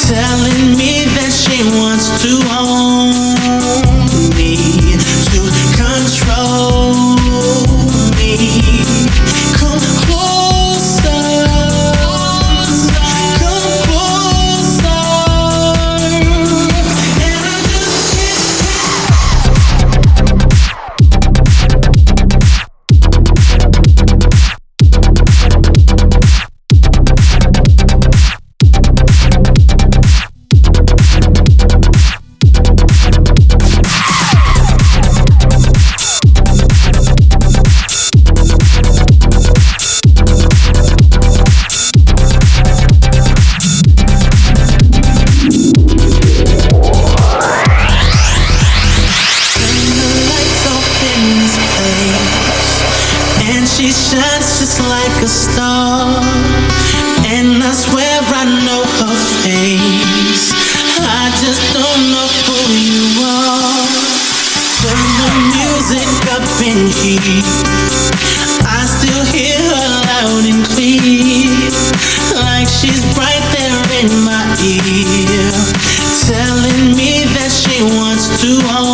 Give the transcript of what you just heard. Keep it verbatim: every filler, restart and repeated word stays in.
telling me that she wants to own me, to control me. Come closer, come closer, and I just and she shines just like a star, and I swear I know her face. I just don't know who you are. Turn the music up in here, I still hear her loud and clear, like she's right there in my ear, telling me that she wants to own